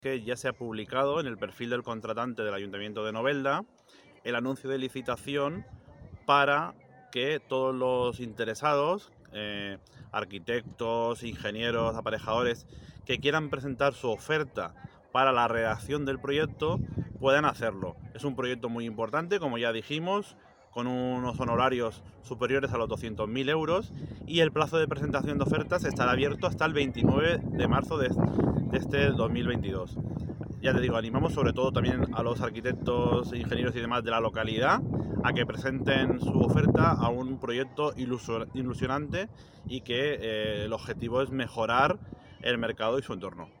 Que ya se ha publicado en el perfil del contratante del Ayuntamiento de Novelda el anuncio de licitación para que todos los interesados, arquitectos, ingenieros, aparejadores, que quieran presentar su oferta para la redacción del proyecto, puedan hacerlo. Es un proyecto muy importante, como ya dijimos, con unos honorarios superiores a los 200.000 euros, y el plazo de presentación de ofertas estará abierto hasta el 29 de marzo de este 2022. Ya te digo, animamos sobre todo también a los arquitectos, ingenieros y demás de la localidad a que presenten su oferta a un proyecto ilusionante y que el objetivo es mejorar el mercado y su entorno.